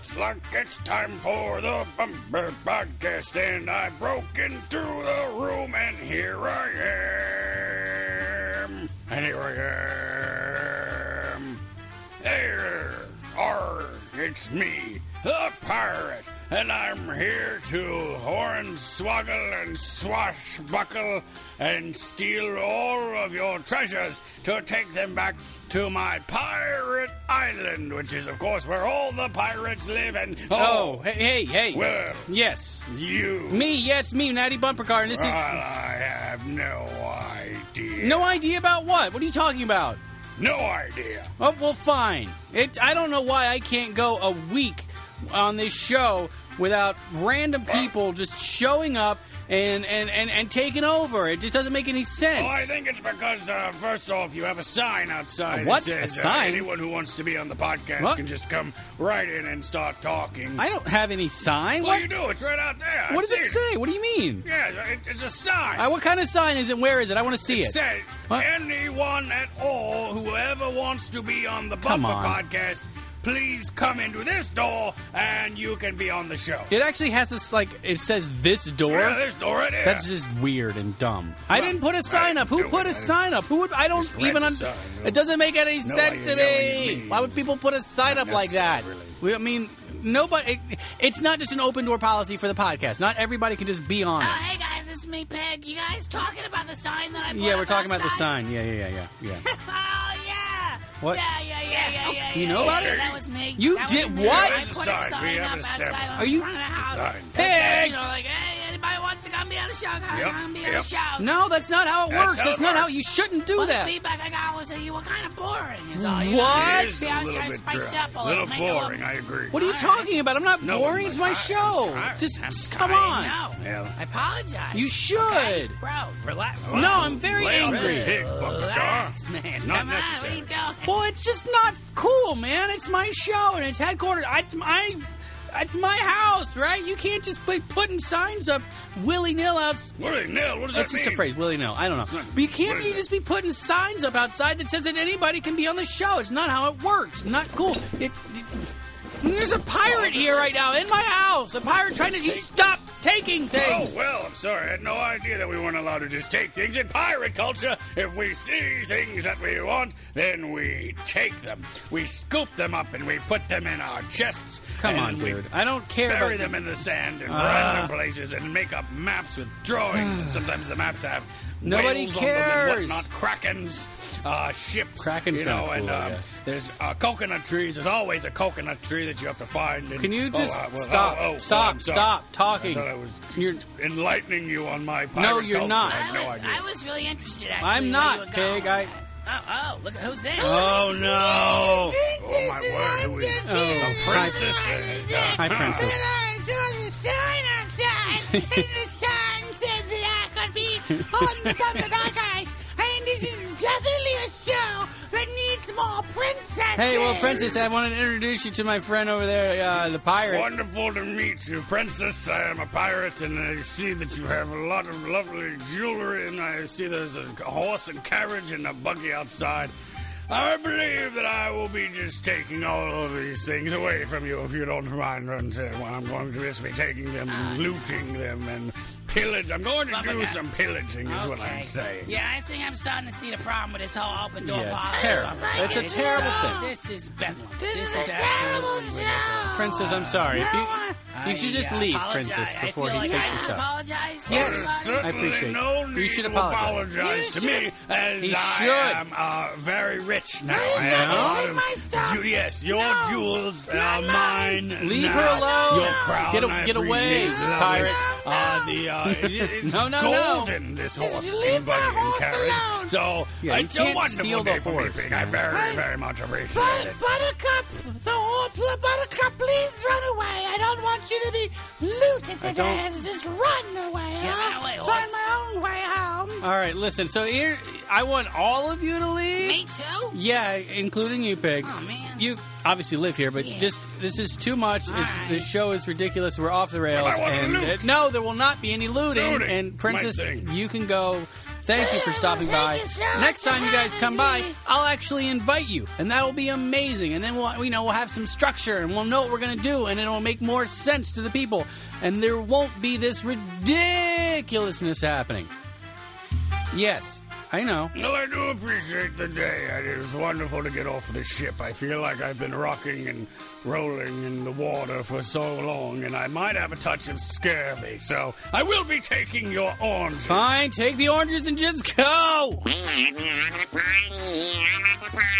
looks like it's time for the Bumper Podcast, and I broke into the room, and here I am. It's me, the pirate, and I'm here to hornswoggle and swashbuckle and steal all of your treasures to take them back to my pirate island, which is, of course, where all the pirates live. And hey. Well, yes, you. Me, yeah, it's me, Natty Bumper Car, and this Well, I have no idea. No idea about what? What are you talking about? No idea. Oh, well, fine. I don't know why I can't go a week on this show without random people just showing up and taking over. It just doesn't make any sense. Oh, I think it's because, first off, you have a sign outside. What? That says, A sign? Anyone who wants to be on the podcast can just come right in and start talking. I don't have any sign. Well, What? you do. It's right out there. What I've does it seen say? What do you mean? Yeah, it's a sign. What kind of sign is it? Where is it? I want to see It it. says, What? anyone at all, whoever wants to be on the Come Bumper on. Podcast, please come into this door and you can be on the show. It actually has this, it says this door. Yeah, this door right here. That's just weird and dumb. I Well, didn't put a I sign up. Who didn't do put it. a sign up? Who would? I don't Just read even. the sign. It doesn't make any sense you to know what it me. means. Why would people put a sign Not up like that? necessarily. Nobody. It's not just an open door policy for the podcast. Not everybody can just be on it. Hey guys, it's me, Peg. You guys talking about the sign that I put Yeah, we're up talking about the outside? sign. Yeah. Oh yeah. What? Yeah. You know about it? That was me. You That did was me. what? I There's a put a sign. We sign have up it established. outside on Are you- the front of the house. sign. That says, Peg! like, hey, anybody wants to come be on the show? Come Yep, on, be on the yep. show. No, that's not how it That's works. how That's it not how. works. You shouldn't do Well, that. the feedback I got was that you were kind of boring. Is all. You What? Know? It is See, a I was little trying to bit spice dry. it up a little little. make it boring, I agree. What are you All talking about? I'm not No, boring. I'm It's my tired. show. I'm tired. Just I'm come tired. on. No. Yeah. I apologize. You should. Okay? Bro, relax. No, I'm very Lay off angry. the pig, Bumper Car. Relax, man. It's not Come on, necessary. what are you doing? Well, it's just not cool, man. It's my show and it's headquarters. It's my house, right? You can't just be putting signs up willy-nilly out. Willy nil. What does That's that just a mean? phrase, willy-nilly. I don't know. not- But you can't what be is just be putting signs up outside that says that anybody can be on the show. It's not how it works. It's not cool. There's a pirate here right now in my house. A pirate trying to stop taking things. Oh, well, I'm sorry. I had no idea that we weren't allowed to just take things. In pirate culture, if we see things that we want, then we take them. We scoop them up and we put them in our chests. Come and on, we dude. I don't care bury about them in the sand in random places and make up maps with drawings. And sometimes the maps have Nobody whales cares. on them and whatnot, krakens, ships. Kraken's you know, kinda and cool, I guess. there's coconut trees. There's always a coconut tree that you have to find. And, Can you just well, stop I'm stop sorry. talking? I thought I was You're enlightening you on my pirate No, you're culture. not. I have no idea. I was really interested, actually. I'm where not, you were going Pig. with that. Oh, look, who's there? Oh no! Oh my word! Who is Oh, princess? Hi, princess. I saw the sign outside, and the sign said that I could be on the Bumper Podcast. And this is definitely a show that needs more princesses. Hey, well, princess, I wanted to introduce you to my friend over there, the pirate. Wonderful to meet you, princess. I am a pirate, and I see that you have a lot of lovely jewelry, and I see there's a horse and carriage and a buggy outside. I believe that I will be just taking all of these things away from you, if you don't mind. I'm going to just be taking them, and looting them, and pillage. I'm going to do some pillaging, is what I'm saying. Yeah, I think I'm starting to see the problem with this whole open door Yeah, it's policy. terrible. It's a terrible thing. This is bedlam. This is a absolutely terrible ridiculous. show. Princess, I'm sorry. You should just leave, apologize. princess, before I feel he like takes I your should stuff. apologize to Yes. everybody. Certainly appreciate it. no You need should to apologize. to me, as He I should. am very rich now. I have a No. lot Take of my stuff. Yes, your No. jewels are Not mine. Leave now. her alone. Your crown, Get away, I appreciate it. pirate. It's No. golden, this horse leave and buggy the and horse carriage. alone. So Yeah, you it's a can't wonderful steal the day for me, horse, Pig. I man. very, very much appreciate it. Buttercup, the whole Buttercup, please run away. I don't want you to be looted to don't- death. Just run away. Yeah, huh? run away, horse. Find my own way home. All right, listen. So here, I want all of you to leave. Me too? Yeah, including you, Pig. Oh, man. You obviously live here, but Yeah. just this is too much. right. This show is ridiculous. We're off the rails. I wanna And loot. no, there will not be any looting. Looting. And Princess, My thing. you can go Thank you for stopping by. Thank you so much Next time for you guys come by, having me. I'll actually invite you, and that'll be amazing. And then we'll have some structure, and we'll know what we're gonna do, and it'll make more sense to the people, and there won't be this ridiculousness happening. Yes, I know. Well, I do appreciate the day. It was wonderful to get off the ship. I feel like I've been rocking and rolling in the water for so long, and I might have a touch of scurvy, so I will be taking your oranges. Fine, take the oranges and just go. We're having a party here. I'm at the party.